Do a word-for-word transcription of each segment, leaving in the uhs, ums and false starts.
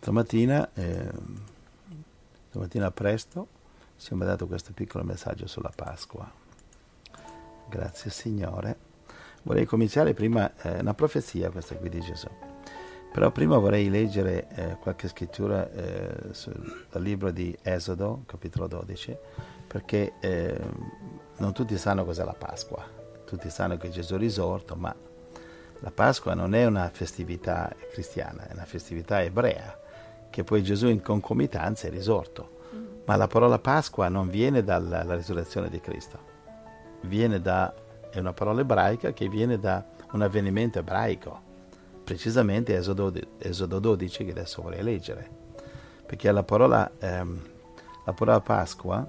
Stamattina, eh, stamattina presto ci siamo dato questo piccolo messaggio sulla Pasqua. Grazie Signore. Vorrei cominciare prima eh, una profezia questa qui di Gesù. Però prima vorrei leggere eh, qualche scrittura eh, sul, dal libro di Esodo, capitolo dodici, perché eh, non tutti sanno cos'è la Pasqua. Tutti sanno che Gesù è risorto, ma la Pasqua non è una festività cristiana, è una festività ebrea, che poi Gesù in concomitanza è risorto. Mm. Ma la parola Pasqua non viene dalla risurrezione di Cristo, viene da, è una parola ebraica che viene da un avvenimento ebraico, precisamente Esodo, Esodo dodici, che adesso vorrei leggere, perché la parola, ehm, la parola Pasqua,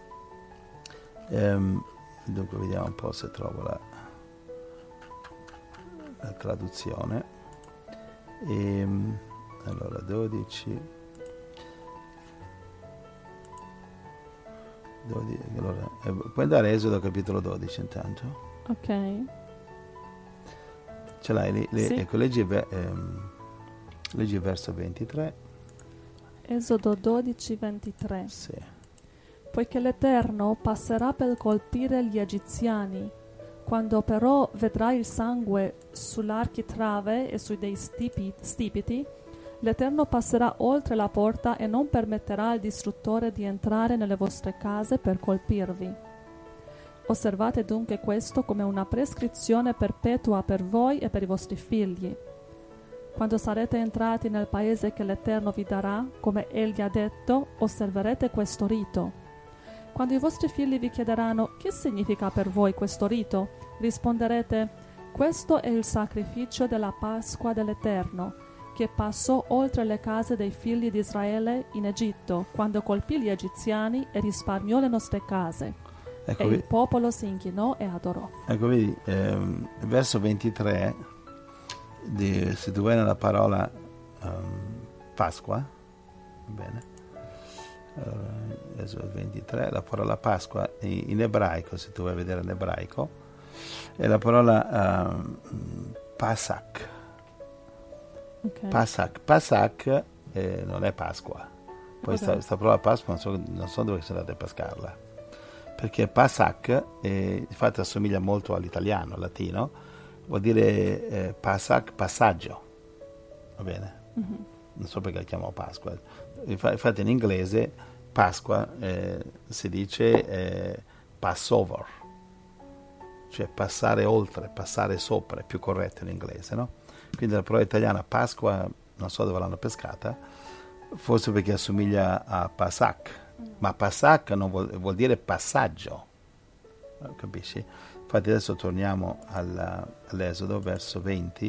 ehm, dunque vediamo un po' se trovo la, la traduzione. E, allora dodici, dodici allora, eh, puoi andare a Esodo capitolo dodici intanto? Ok. Ce l'hai lì? Sì. Ecco, leggi, ehm, leggi il verso ventitré. Esodo dodici ventitré. Sì. Poiché l'Eterno passerà per colpire gli egiziani, quando però vedrà il sangue sull'architrave e sui dei stipi, stipiti, l'Eterno passerà oltre la porta e non permetterà al distruttore di entrare nelle vostre case per colpirvi. Osservate dunque questo come una prescrizione perpetua per voi e per i vostri figli. Quando sarete entrati nel paese che l'Eterno vi darà, come Egli ha detto, osserverete questo rito. Quando i vostri figli vi chiederanno che significa per voi questo rito, risponderete: questo è il sacrificio della Pasqua dell'Eterno, che passò oltre le case dei figli di Israele in Egitto, quando colpì gli egiziani e risparmiò le nostre case. Ecco, e vi- il popolo si inchinò e adorò. ecco vedi, ehm, verso ventitré, di, se tu vai nella parola ehm, Pasqua, va bene? Allora, Esodo ventitré, la parola Pasqua in, in ebraico, se tu vai a vedere l'ebraico, è la parola ehm, Pasak. Okay. Pasak, Pasak eh, non è Pasqua. Poi Cos'è? questa parola Pasqua non so, non so dove sono andate a pescarla, perché Pasak eh, infatti assomiglia molto all'italiano, al latino, vuol dire eh, Pasak, passaggio, va bene? Mm-hmm. Non so perché la chiamo Pasqua. Infatti in inglese Pasqua eh, si dice eh, Passover, cioè passare oltre, passare sopra, è più corretto in inglese, no? Quindi la parola italiana Pasqua, non so dove l'hanno pescata, forse perché assomiglia a Pasak, ma Pasak non vuol, vuol dire passaggio, capisci? Infatti adesso torniamo alla, all'Esodo, verso venti.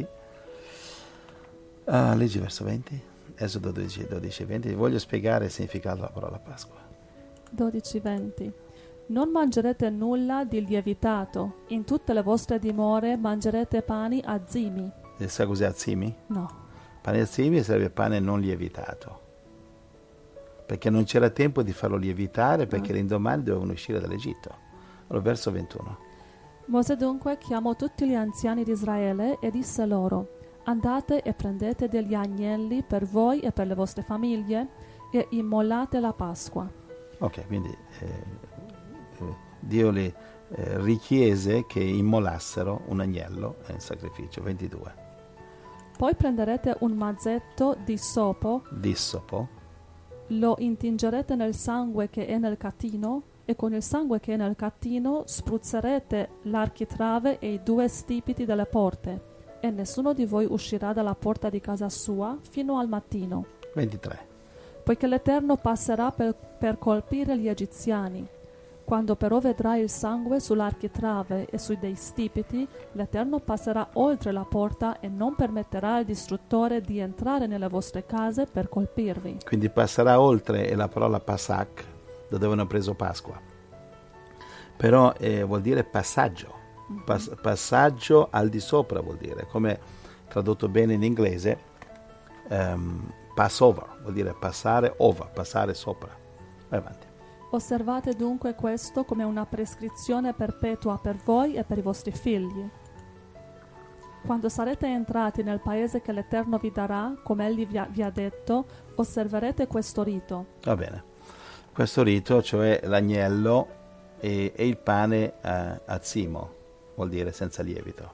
Ah, leggi verso venti, Esodo dodici, dodici e venti. Voglio spiegare il significato della parola Pasqua. dodici venti. Non mangerete nulla di lievitato, in tutte le vostre dimore mangerete pani azimi. E sai cos'è azimi? No. Pane azimi sarebbe pane non lievitato, perché non c'era tempo di farlo lievitare, perché Ah. l'indomani dovevano uscire dall'Egitto. Allora, verso ventuno. Mosè dunque chiamò tutti gli anziani di Israele e disse loro: andate e prendete degli agnelli per voi e per le vostre famiglie e immolate la Pasqua. Ok, quindi eh, eh, Dio li eh, richiese che immolassero un agnello in sacrificio. ventidue. Poi prenderete un mazzetto di sopo, Dissopo, lo intingerete nel sangue che è nel catino, e con il sangue che è nel catino spruzzerete l'architrave e i due stipiti delle porte, e nessuno di voi uscirà dalla porta di casa sua fino al mattino. ventitré. Poiché l'Eterno passerà per, per colpire gli egiziani. Quando però vedrà il sangue sull'architrave e sui dei stipiti, l'Eterno passerà oltre la porta e non permetterà al distruttore di entrare nelle vostre case per colpirvi. Quindi passerà oltre è la parola Pasak, da dove hanno preso Pasqua. Però eh, vuol dire passaggio. Mm-hmm. Pas- passaggio al di sopra vuol dire, come tradotto bene in inglese, um, Passover, vuol dire passare over, passare sopra. Vai avanti. Osservate dunque questo come una prescrizione perpetua per voi e per i vostri figli. Quando sarete entrati nel paese che l'Eterno vi darà, come Egli vi ha, vi ha detto, osserverete questo rito. Va bene. Questo rito, cioè l'agnello e, e il pane a, a zimo, vuol dire senza lievito.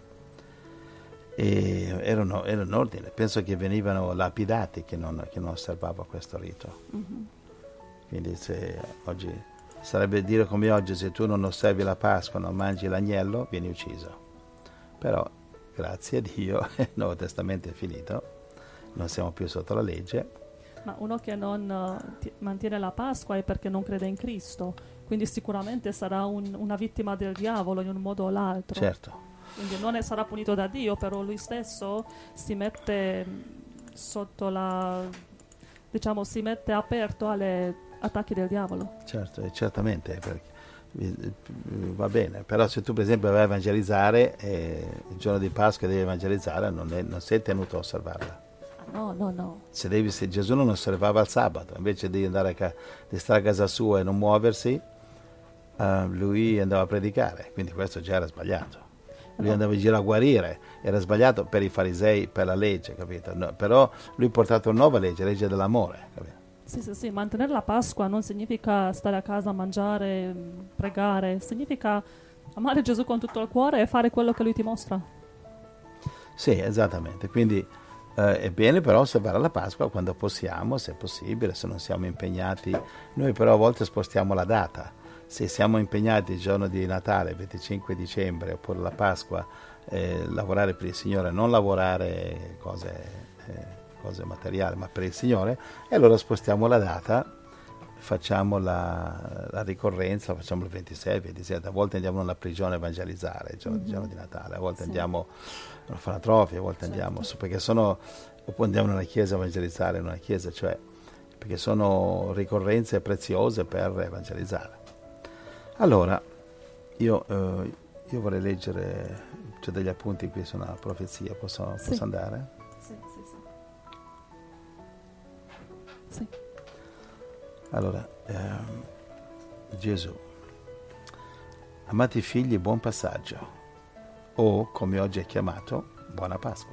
E era un, era un ordine. Penso che venivano lapidati chi non, chi non osservava questo rito. Mm-hmm. Quindi se oggi sarebbe dire come oggi, se tu non osservi la Pasqua, non mangi l'agnello, vieni ucciso. Però grazie a Dio il Nuovo Testamento è finito, non siamo più sotto la legge. Ma uno che non uh, ti- mantiene la Pasqua è perché non crede in Cristo, quindi sicuramente sarà un- una vittima del diavolo in un modo o l'altro. Certo. Quindi non è, sarà punito da Dio, però lui stesso si mette mh, sotto la, diciamo, si mette aperto agli attacchi del diavolo. Certo, e certamente, perché, eh, va bene, però se tu per esempio vai a evangelizzare, eh, il giorno di Pasqua devi evangelizzare, non, è, non sei tenuto a osservarla. No, no, no. Se, devi, se Gesù non osservava il sabato, invece di, andare a ca- di stare a casa sua e non muoversi, uh, lui andava a predicare, quindi questo già era sbagliato. Lui No. andava in giro a guarire, era sbagliato per i farisei, per la legge, capito? No, però lui ha portato una nuova legge, legge dell'amore, capito? Sì, sì, sì, mantenere la Pasqua non significa stare a casa a mangiare, mh, pregare, significa amare Gesù con tutto il cuore e fare quello che lui ti mostra. Sì, esattamente, quindi eh, è bene però osservare la Pasqua quando possiamo, se è possibile, se non siamo impegnati. Noi però a volte spostiamo la data. Se siamo impegnati il giorno di Natale, venticinque dicembre, oppure la Pasqua, eh, lavorare per il Signore, non lavorare cose, eh, cose materiali, ma per il Signore, e allora spostiamo la data, facciamo la, la ricorrenza, facciamo il ventisei, il ventisette, a volte andiamo nella prigione a evangelizzare il giorno, Mhm. il giorno di Natale, a volte Sì. andiamo all'orfanotrofio, a volte Certo. andiamo su, perché sono, oppure andiamo nella chiesa a evangelizzare in una chiesa, cioè perché sono ricorrenze preziose per evangelizzare. Allora, io, eh, io vorrei leggere, c'è degli appunti qui su una profezia, posso, Sì. posso andare? Sì, sì, sì. Sì. Allora, ehm, Gesù, amati figli, buon passaggio, o come oggi è chiamato, buona Pasqua.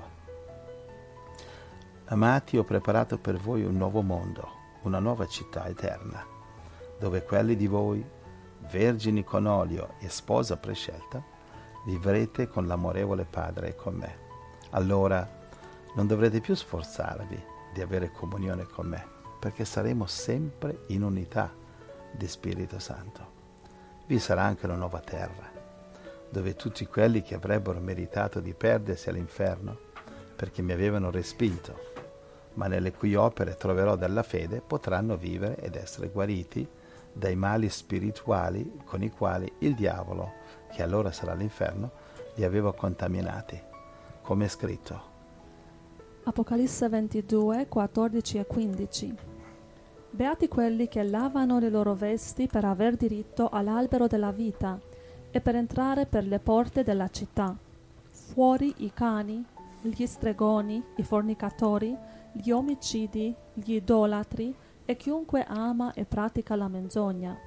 Amati, ho preparato per voi un nuovo mondo, una nuova città eterna, dove quelli di voi, vergini con olio e sposa prescelta, vivrete con l'amorevole Padre e con me. Allora non dovrete più sforzarvi di avere comunione con me, perché saremo sempre in unità di Spirito Santo. Vi sarà anche una nuova terra, dove tutti quelli che avrebbero meritato di perdersi all'inferno, perché mi avevano respinto, ma nelle cui opere troverò della fede, potranno vivere ed essere guariti dai mali spirituali con i quali il diavolo, che allora sarà all'inferno, li aveva contaminati, come è scritto. Apocalisse ventidue, quattordici e quindici. Beati quelli che lavano le loro vesti per aver diritto all'albero della vita e per entrare per le porte della città. Fuori i cani, gli stregoni, i fornicatori, gli omicidi, gli idolatri e chiunque ama e pratica la menzogna.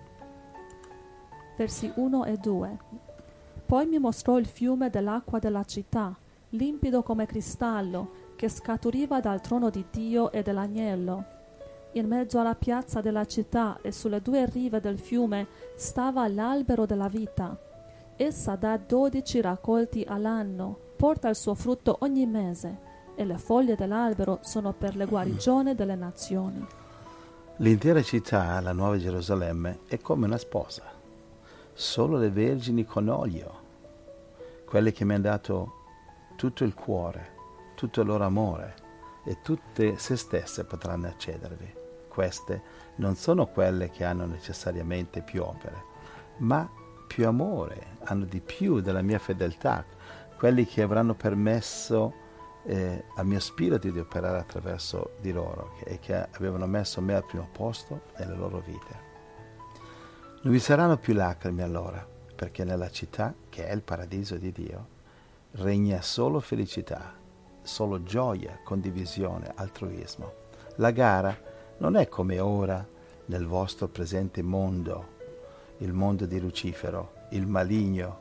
Versi uno e due. Poi mi mostrò il fiume dell'acqua della città, limpido come cristallo, che scaturiva dal trono di Dio e dell'agnello. In mezzo alla piazza della città e sulle due rive del fiume stava l'albero della vita. Essa dà dodici raccolti all'anno, porta il suo frutto ogni mese, e le foglie dell'albero sono per le guarigioni delle nazioni. L'intera città, la Nuova Gerusalemme, è come una sposa. Solo le vergini con olio, quelle che mi hanno dato tutto il cuore, tutto il loro amore e tutte se stesse potranno accedervi. Queste non sono quelle che hanno necessariamente più opere, ma più amore, hanno di più della mia fedeltà, quelli che avranno permesso eh, al mio spirito di operare attraverso di loro che, e che avevano messo me al primo posto nelle loro vite. Non vi saranno più lacrime allora, perché nella città, che è il paradiso di Dio, regna solo felicità, solo gioia, condivisione, altruismo. La gara non è come ora nel vostro presente mondo, il mondo di Lucifero, il maligno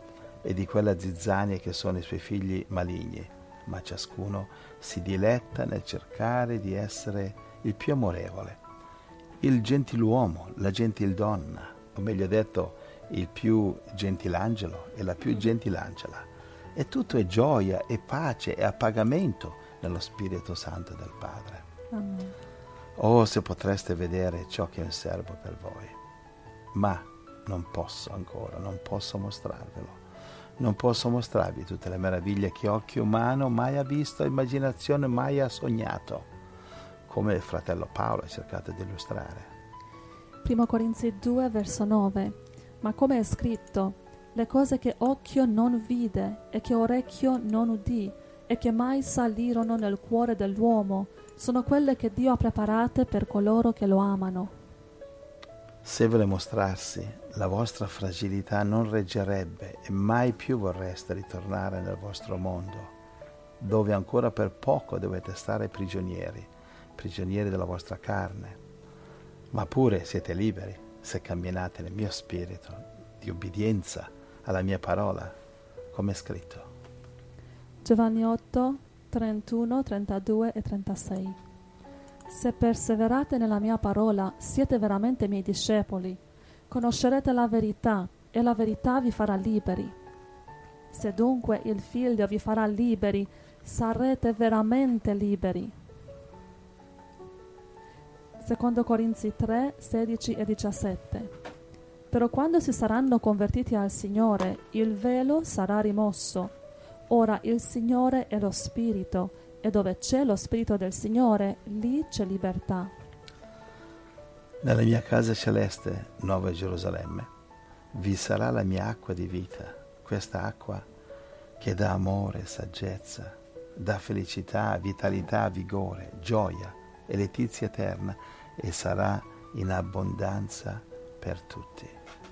e di quella zizzania che sono i suoi figli maligni, ma ciascuno si diletta nel cercare di essere il più amorevole, il gentiluomo, la gentildonna, o meglio detto, il più gentilangelo e la più gentilangela. E tutto è gioia e pace e appagamento nello Spirito Santo del Padre. Amen. Oh, se potreste vedere ciò che è un servo per voi. Ma non posso ancora, non posso mostrarvelo. Non posso mostrarvi tutte le meraviglie che occhio umano mai ha visto, immaginazione mai ha sognato, come il fratello Paolo ha cercato di illustrare. Primo Corinzi due, verso nove. Ma come è scritto, le cose che occhio non vide e che orecchio non udì e che mai salirono nel cuore dell'uomo, sono quelle che Dio ha preparate per coloro che lo amano. Se vuole mostrarsi, la vostra fragilità non reggerebbe e mai più vorreste ritornare nel vostro mondo, dove ancora per poco dovete stare prigionieri, prigionieri della vostra carne. Ma pure siete liberi se camminate nel mio spirito di obbedienza alla mia parola, come è scritto. Giovanni otto, trentuno, trentadue e trentasei. Se perseverate nella mia parola, siete veramente miei discepoli. Conoscerete la verità e la verità vi farà liberi. Se dunque il Figlio vi farà liberi, sarete veramente liberi. Secondo Corinzi tre, sedici e diciassette. Però quando si saranno convertiti al Signore, il velo sarà rimosso. Ora il Signore è lo Spirito, e dove c'è lo Spirito del Signore, lì c'è libertà. Nella mia casa celeste, Nuova Gerusalemme, vi sarà la mia acqua di vita, questa acqua che dà amore, saggezza, dà felicità, vitalità, vigore, gioia e letizia eterna, e sarà in abbondanza per tutti.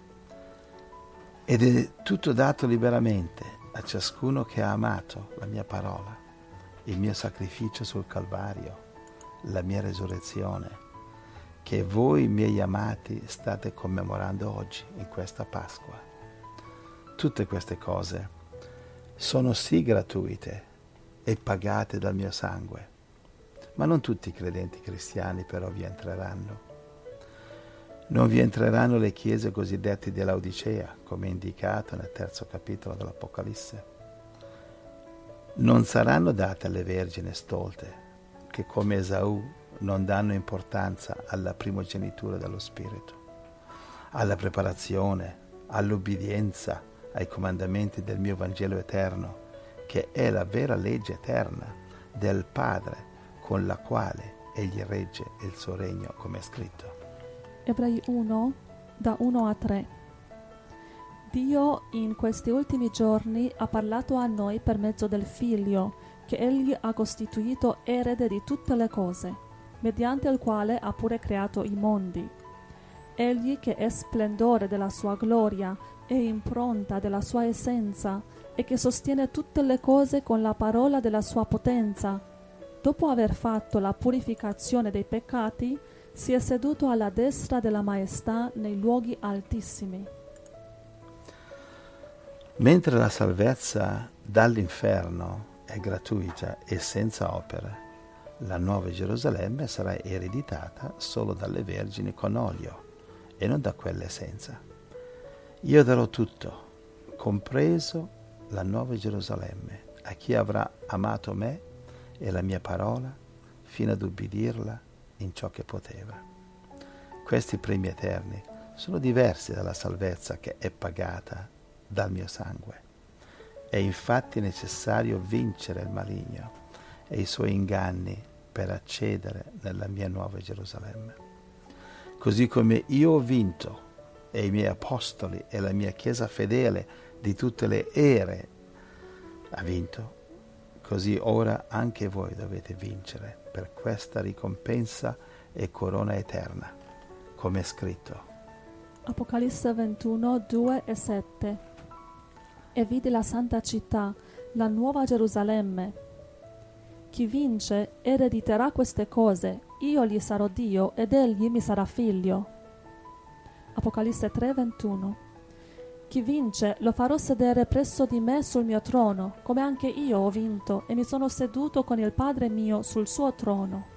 Ed è tutto dato liberamente a ciascuno che ha amato la mia parola, il mio sacrificio sul Calvario, la mia resurrezione, che voi, miei amati, state commemorando oggi in questa Pasqua. Tutte queste cose sono sì gratuite e pagate dal mio sangue, ma non tutti i credenti cristiani però vi entreranno. Non vi entreranno le chiese cosiddette di Laodicea, come indicato nel terzo capitolo dell'Apocalisse. Non saranno date alle vergini stolte, che come Esaù non danno importanza alla primogenitura dello Spirito, alla preparazione, all'obbedienza ai comandamenti del mio Vangelo eterno, che è la vera legge eterna del Padre, con la quale egli regge il suo regno, come è scritto. Ebrei uno, da uno a tre. Dio in questi ultimi giorni ha parlato a noi per mezzo del Figlio, che Egli ha costituito erede di tutte le cose, mediante il quale ha pure creato i mondi. Egli che è splendore della sua gloria e impronta della sua essenza, e che sostiene tutte le cose con la parola della sua potenza, dopo aver fatto la purificazione dei peccati, si è seduto alla destra della maestà nei luoghi altissimi. Mentre la salvezza dall'inferno è gratuita e senza opere, la Nuova Gerusalemme sarà ereditata solo dalle vergini con olio e non da quelle senza. Io darò tutto, compreso la Nuova Gerusalemme, a chi avrà amato me e la mia parola fino ad ubbidirla in ciò che poteva. Questi premi eterni sono diversi dalla salvezza che è pagata dal mio sangue. È infatti necessario vincere il maligno e i suoi inganni per accedere nella mia Nuova Gerusalemme. Così come io ho vinto, e i miei apostoli e la mia Chiesa fedele di tutte le ere ha vinto, così ora anche voi dovete vincere per questa ricompensa e corona eterna, come è scritto. Apocalisse ventuno, due e sette. E vidi la santa città, la nuova Gerusalemme. Chi vince erediterà queste cose, io gli sarò Dio ed egli mi sarà figlio. Apocalisse tre, ventuno. chi vince lo farò sedere presso di me sul mio trono, come anche io ho vinto e mi sono seduto con il Padre mio sul suo trono.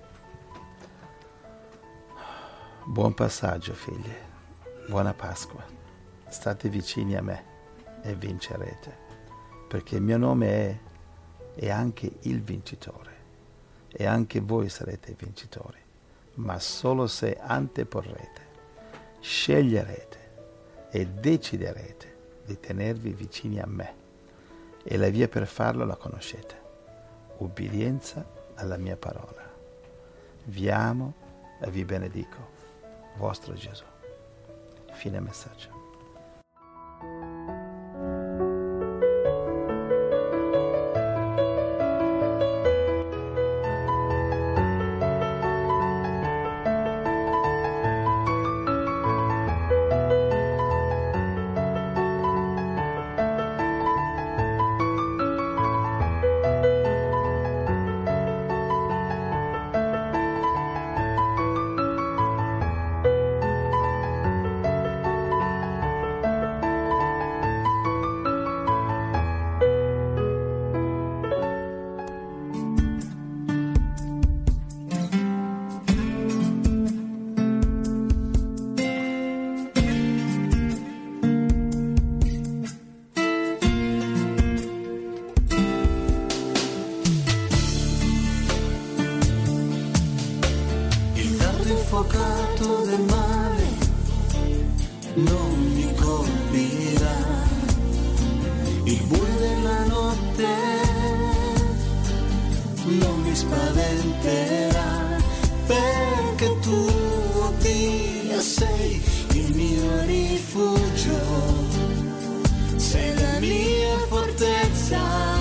Buon passaggio, figli. Buona Pasqua. State vicini a me e vincerete, perché il mio nome è, è anche il vincitore, e anche voi sarete vincitori, ma solo se anteporrete, sceglierete e deciderete di tenervi vicini a me, e la via per farlo la conoscete: ubbidienza alla mia parola. Vi amo e vi benedico, vostro Gesù. Fine messaggio. Infuocato del male non mi colpirà, il buio della notte non mi spaventerà, perché tu, oh Dio, sei il mio rifugio, sei la mia fortezza.